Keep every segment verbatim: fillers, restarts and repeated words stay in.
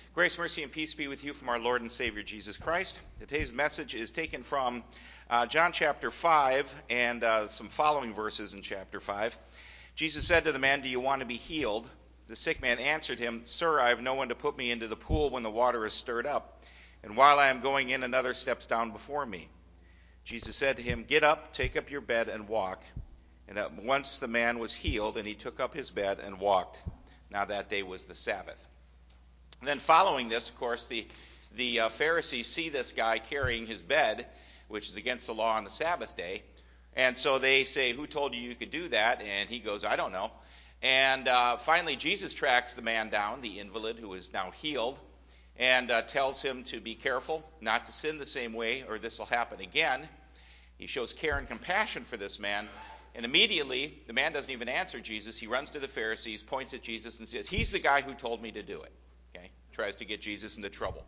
Grace, mercy, and peace be with you from our Lord and Savior Jesus Christ. Today's message is taken from uh, John chapter five and uh, some following verses in chapter five. Jesus said to the man, "Do you want to be healed?" The sick man answered him, "Sir, I have no one to put me into the pool when the water is stirred up, and while I am going in, another steps down before me." Jesus said to him, "Get up, take up your bed, and walk." And at once the man was healed, and he took up his bed and walked. Now that day was the Sabbath. And then following this, of course, the, the uh, Pharisees see this guy carrying his bed, which is against the law on the Sabbath day. And so they say, "Who told you you could do that?" And he goes, "I don't know." And uh, finally, Jesus tracks the man down, the invalid who is now healed, and uh, tells him to be careful, not to sin the same way, or this will happen again. He shows care and compassion for this man. And immediately, the man doesn't even answer Jesus. He runs to the Pharisees, points at Jesus, and says, "He's the guy who told me to do it." Okay? Tries to get Jesus into trouble.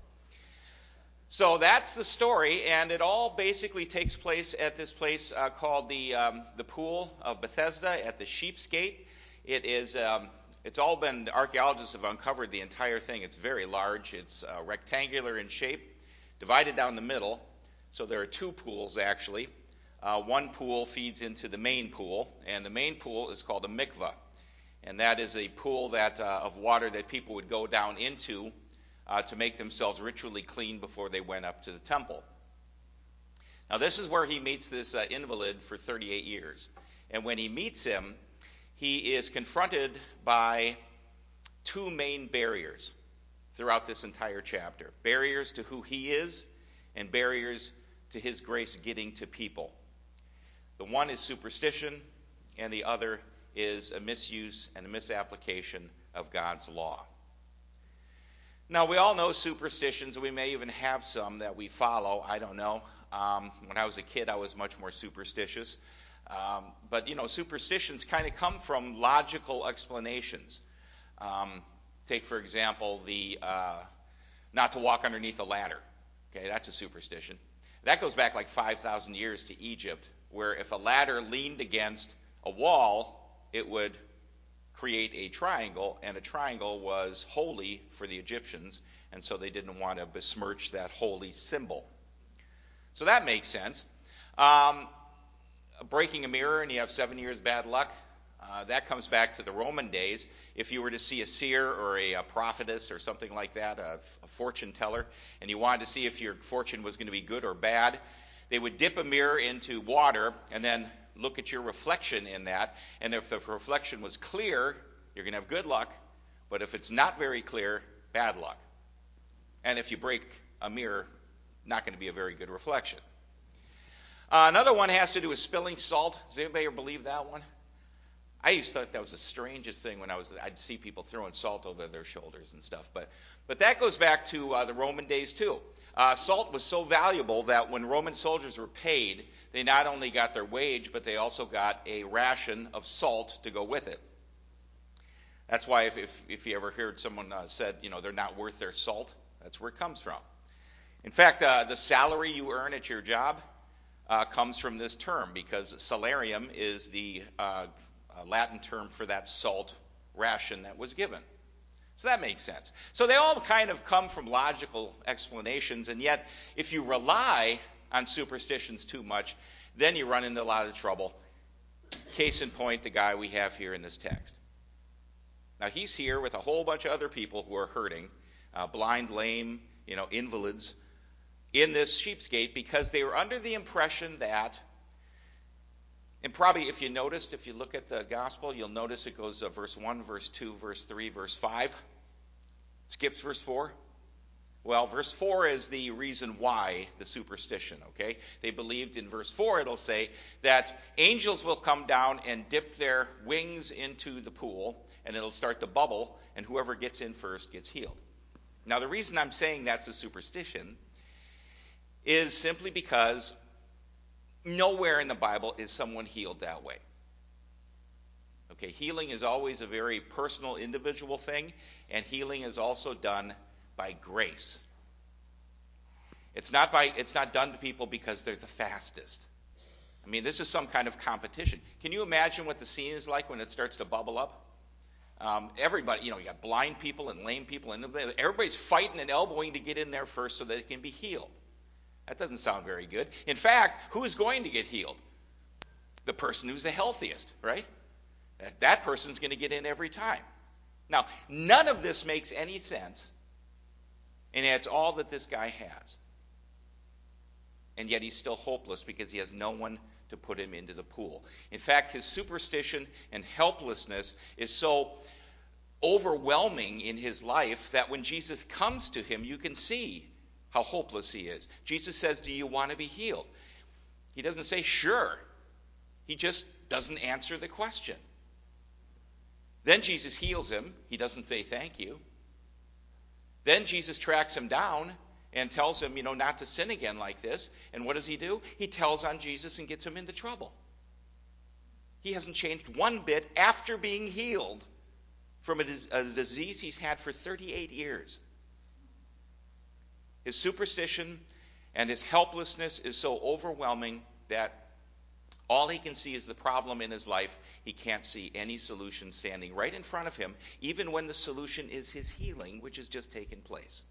So that's the story, and it all basically takes place at this place uh, called the um, the Pool of Bethesda at the Sheep's Gate. It is, um, it's all been, archaeologists have uncovered the entire thing. It's very large. It's uh, rectangular in shape, divided down the middle. So there are two pools, actually. Uh, one pool feeds into the main pool, and the main pool is called a mikvah. And that is a pool that uh, of water that people would go down into uh, to make themselves ritually clean before they went up to the temple. Now this is where he meets this uh, invalid for thirty-eight years. And when he meets him, he is confronted by two main barriers throughout this entire chapter. Barriers to who he is and barriers to his grace getting to people. The one is superstition, and the other is a misuse and a misapplication of God's law. Now, we all know superstitions, and we may even have some that we follow. I don't know. Um, when I was a kid, I was much more superstitious. Um, but, you know, superstitions kind of come from logical explanations. Um, take, for example, the uh, not to walk underneath a ladder. Okay, that's a superstition. That goes back like five thousand years to Egypt, where if a ladder leaned against a wall, it would create a triangle, and a triangle was holy for the Egyptians, and so they didn't want to besmirch that holy symbol. So that makes sense. Um, breaking a mirror and you have seven years bad luck, uh, that comes back to the Roman days. If you were to see a seer or a, a prophetess or something like that, a, a fortune teller, and you wanted to see if your fortune was going to be good or bad, they would dip a mirror into water and then look at your reflection in that. And if the reflection was clear, you're going to have good luck. But if it's not very clear, bad luck. And if you break a mirror, not going to be a very good reflection. Uh, another one has to do with spilling salt. Does anybody ever believe that one? I used to think that was the strangest thing when I was, I'd see people throwing salt over their shoulders and stuff. But but that goes back to uh, the Roman days too. Uh, salt was so valuable that when Roman soldiers were paid, they not only got their wage, but they also got a ration of salt to go with it. That's why if if, if you ever heard someone uh, said, you know, they're not worth their salt, that's where it comes from. In fact, uh, the salary you earn at your job uh, comes from this term, because salarium is the uh, uh, Latin term for that salt ration that was given. So that makes sense. So they all kind of come from logical explanations, and yet if you rely on superstitions too much, then you run into a lot of trouble. Case in point, the guy we have here in this text. Now he's here with a whole bunch of other people who are hurting, uh, blind, lame, you know, invalids, in this Sheep's Gate, because they were under the impression that, and probably if you noticed, if you look at the gospel, you'll notice it goes uh, verse one, verse two, verse three, verse five. Skips verse four. Well, verse four is the reason why the superstition, okay? They believed in verse four, it'll say that angels will come down and dip their wings into the pool, and it'll start to bubble, and whoever gets in first gets healed. Now, the reason I'm saying that's a superstition is simply because nowhere in the Bible is someone healed that way. Okay, healing is always a very personal, individual thing, and healing is also done by grace. It's not by it's not done to people because they're the fastest. I mean, this is some kind of competition. Can you imagine what the scene is like when it starts to bubble up? Um, everybody, you know, you got blind people and lame people, and everybody's fighting and elbowing to get in there first so that it can be healed. That doesn't sound very good. In fact, who is going to get healed? The person who's the healthiest, right? That, that person's going to get in every time. Now, none of this makes any sense, and it's all that this guy has. And yet he's still hopeless because he has no one to put him into the pool. In fact, his superstition and helplessness is so overwhelming in his life that when Jesus comes to him, you can see how hopeless he is. Jesus says, "Do you want to be healed?" He doesn't say, "Sure." He just doesn't answer the question. Then Jesus heals him. He doesn't say thank you. Then Jesus tracks him down and tells him, you know, not to sin again like this. And what does he do? He tells on Jesus and gets him into trouble. He hasn't changed one bit after being healed from a, a disease he's had for thirty-eight years. His superstition and his helplessness is so overwhelming that all he can see is the problem in his life. He can't see any solution standing right in front of him, even when the solution is his healing, which has just taken place.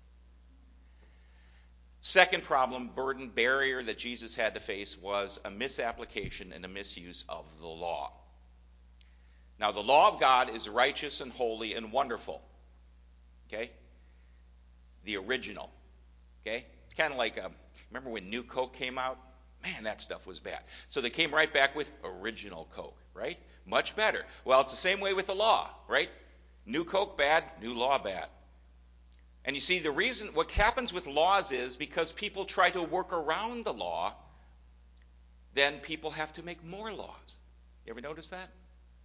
Second problem, burden, barrier that Jesus had to face was a misapplication and a misuse of the law. Now, the law of God is righteous and holy and wonderful. Okay? The original. Okay? It's kind of like, a, remember when New Coke came out? Man, that stuff was bad. So they came right back with original Coke, right? Much better. Well, it's the same way with the law, right? New Coke bad, new law bad. And you see, the reason, what happens with laws is because people try to work around the law, then people have to make more laws. You ever notice that?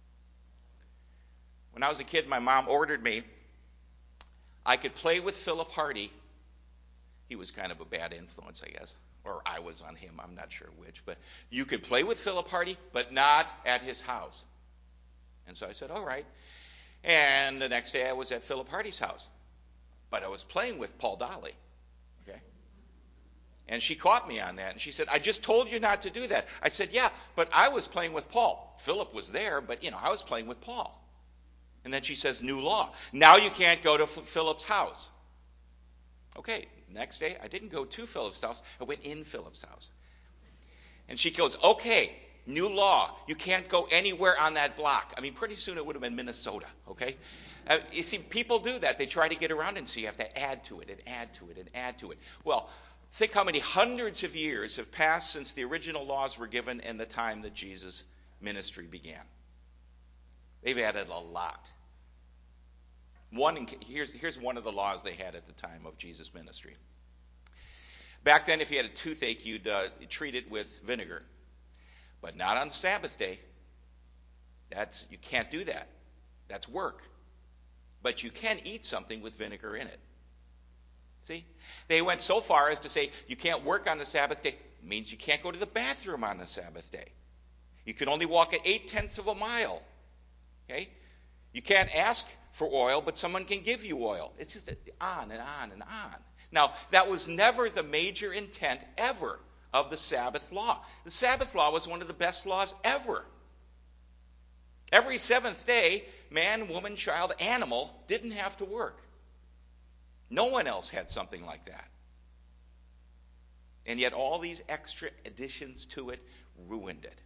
When I was a kid, my mom ordered me, I could play with Philip Hardy. He was kind of a bad influence, I guess. Or I was on him, I'm not sure which. But you could play with Philip Hardy, but not at his house. And so I said, all right. And the next day I was at Philip Hardy's house. But I was playing with Paul Dolly. Okay? And she caught me on that. And she said, I just told you not to do that. I said, yeah, but I was playing with Paul. Philip was there, but, you know, I was playing with Paul. And then she says, new law. Now you can't go to F- Philip's house. Okay, next day, I didn't go to Philip's house. I went in Philip's house. And she goes, okay, new law. You can't go anywhere on that block. I mean, pretty soon it would have been Minnesota, okay? Uh, you see, people do that. They try to get around it, and so you have to add to it and add to it and add to it. Well, think how many hundreds of years have passed since the original laws were given and the time that Jesus' ministry began. They've added a lot. One, here's, here's one of the laws they had at the time of Jesus' ministry. Back then, if you had a toothache, you'd uh, treat it with vinegar. But not on the Sabbath day. That's, you can't do that. That's work. But you can eat something with vinegar in it. See? They went so far as to say you can't work on the Sabbath day. It means you can't go to the bathroom on the Sabbath day. You can only walk at eight-tenths of a mile. Okay? You can't ask for oil, but someone can give you oil. It's just on and on and on. Now, that was never the major intent ever of the Sabbath law. The Sabbath law was one of the best laws ever. Every seventh day, man, woman, child, animal didn't have to work. No one else had something like that. And yet all these extra additions to it ruined it.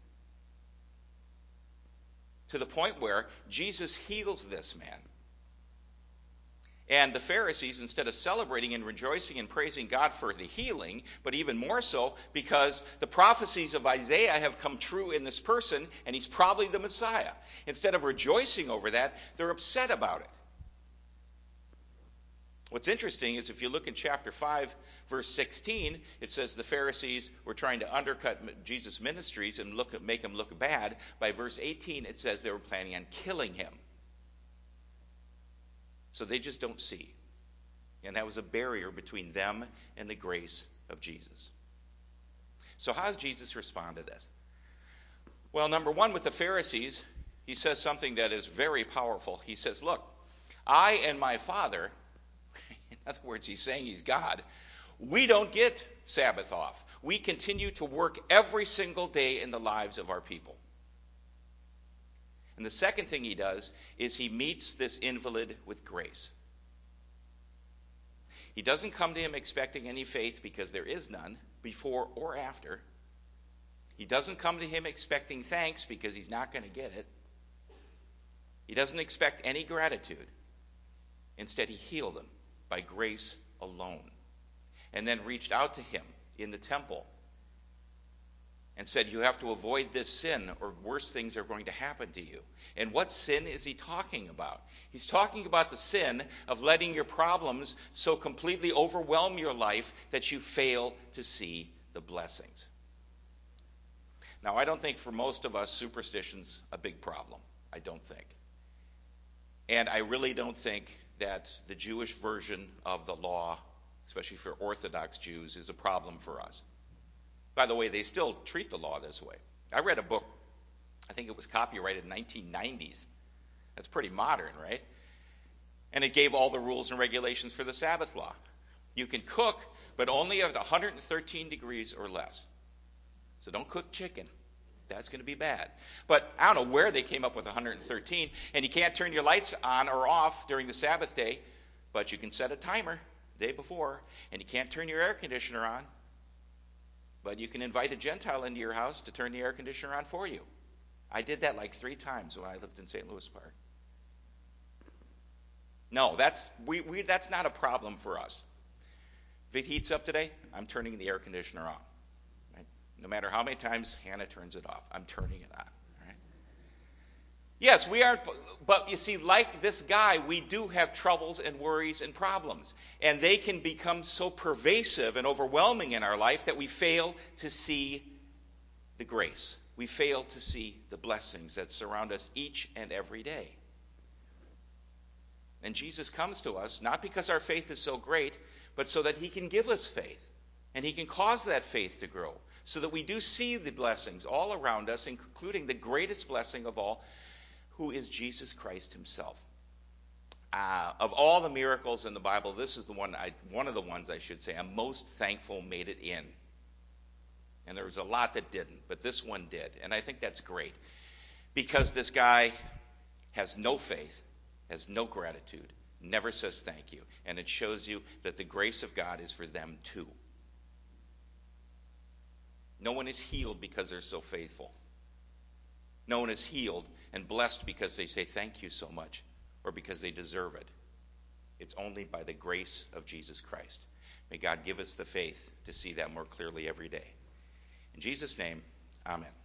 To the point where Jesus heals this man. And the Pharisees, instead of celebrating and rejoicing and praising God for the healing, but even more so because the prophecies of Isaiah have come true in this person, and he's probably the Messiah. Instead of rejoicing over that, they're upset about it. What's interesting is if you look in chapter five, verse sixteen, it says the Pharisees were trying to undercut Jesus' ministries and look, make him look bad. By verse eighteen, it says they were planning on killing him. So they just don't see. And that was a barrier between them and the grace of Jesus. So how does Jesus respond to this? Well, number one, with the Pharisees, he says something that is very powerful. He says, look, I and my Father, in other words, he's saying he's God, we don't get Sabbath off. We continue to work every single day in the lives of our people. And the second thing he does is he meets this invalid with grace. He doesn't come to him expecting any faith because there is none, before or after. He doesn't come to him expecting thanks because he's not going to get it. He doesn't expect any gratitude. Instead, he healed him by grace alone, and then reached out to him in the temple and said, you have to avoid this sin or worse things are going to happen to you. And what sin is he talking about? He's talking about the sin of letting your problems so completely overwhelm your life that you fail to see the blessings. Now, I don't think for most of us superstition's a big problem. I don't think. And I really don't think that the Jewish version of the law, especially for Orthodox Jews, is a problem for us. By the way, they still treat the law this way. I read a book, I think it was copyrighted in nineteen nineties. That's pretty modern, right? And it gave all the rules and regulations for the Sabbath law. You can cook, but only at one hundred thirteen degrees or less. So don't cook chicken. That's going to be bad. But I don't know where they came up with one hundred thirteen. And you can't turn your lights on or off during the Sabbath day, but you can set a timer the day before. And you can't turn your air conditioner on, but you can invite a Gentile into your house to turn the air conditioner on for you. I did that like three times when I lived in Saint Louis Park. No, that's we, we that's not a problem for us. If it heats up today, I'm turning the air conditioner on. Right? No matter how many times Hannah turns it off, I'm turning it on. Right? Yes, we are, but you see, like this guy, we do have troubles and worries and problems. And they can become so pervasive and overwhelming in our life that we fail to see the grace. We fail to see the blessings that surround us each and every day. And Jesus comes to us not because our faith is so great, but so that he can give us faith. And he can cause that faith to grow so that we do see the blessings all around us, including the greatest blessing of all, who is Jesus Christ himself. Uh, of all the miracles in the Bible, this is the one, I, one of the ones I should say, I'm most thankful made it in. And there was a lot that didn't, but this one did. And I think that's great. Because this guy has no faith, has no gratitude, never says thank you. And it shows you that the grace of God is for them too. No one is healed because they're so faithful. No one is healed and blessed because they say thank you so much or because they deserve it. It's only by the grace of Jesus Christ. May God give us the faith to see that more clearly every day. In Jesus' name, amen.